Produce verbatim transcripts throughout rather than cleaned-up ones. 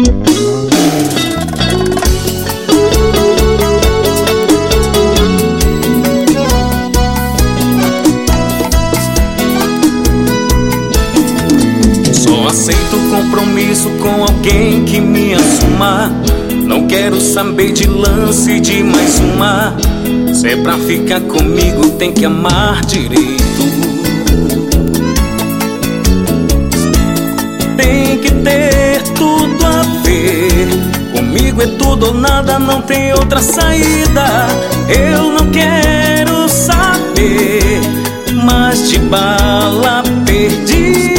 Só aceito compromisso com alguém que me assuma. Não quero saber de lance de mais uma. Se é pra ficar comigo, tem que amar direito. Tem que ter tudo a ver. Comigo é tudo ou nada, não tem outra saída. Eu não quero saber mais de bala perdida.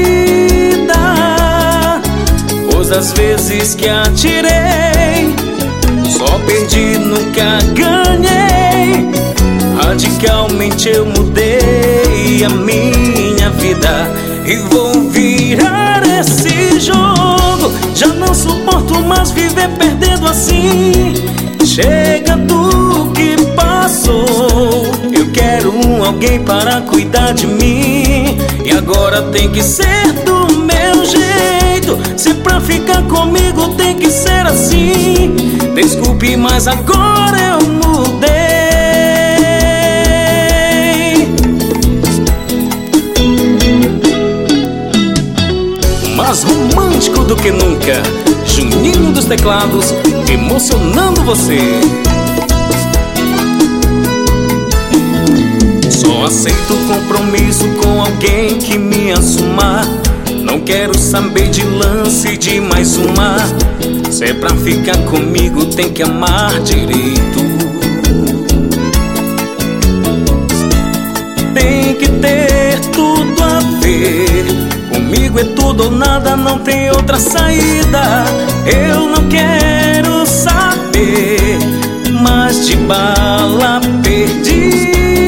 Pois as vezes que atirei, só perdi, nunca ganhei. Radicalmente eu mudei a minha vida e vou virar esse jogo. Já não suporto mais viver perdendo assim. Chega do que passou. Eu quero um alguém para cuidar de mim, e agora tem que ser do meu jeito. Se pra ficar comigo tem que ser assim. Desculpe, mas agora eu mudei. Mais romântico do que nunca, Juninho dos teclados, emocionando você. Só aceito compromisso com alguém que me assuma. Não quero saber de lance de mais uma. Se é pra ficar comigo, tem que amar direito. Tem que ter tudo a ver. Comigo é tudo ou nada, não tem outra saída. Eu não quero saber mais de bala perdida.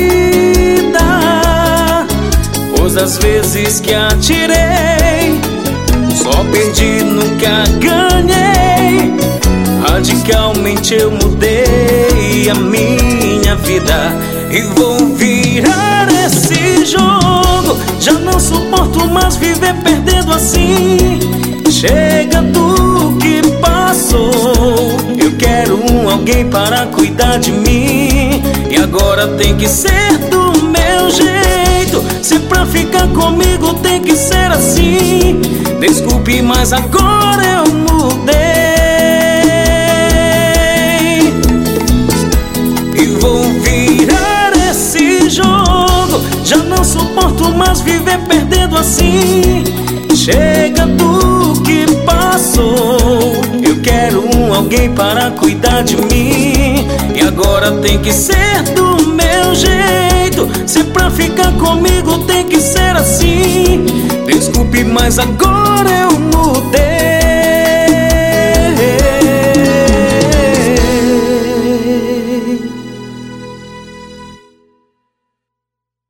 Pois as vezes que atirei, só perdi, nunca ganhei. Radicalmente eu mudei a minha vida e vou virar esse jogo. Já não suporto mais viver perdendo assim. Chega do que passou. Eu quero um alguém para cuidar de mim, e agora tem que ser do meu jeito. Se pra ficar comigo tem que ser assim. Desculpe, mas agora eu mudei e vou virar esse jogo. Já não suporto mais viver perdendo assim. Chega do que passou. Eu quero um alguém para cuidar de mim, e agora tem que ser do meu jeito. Se pra ficar comigo tem que ser assim. Desculpe, mas agora eu mudei.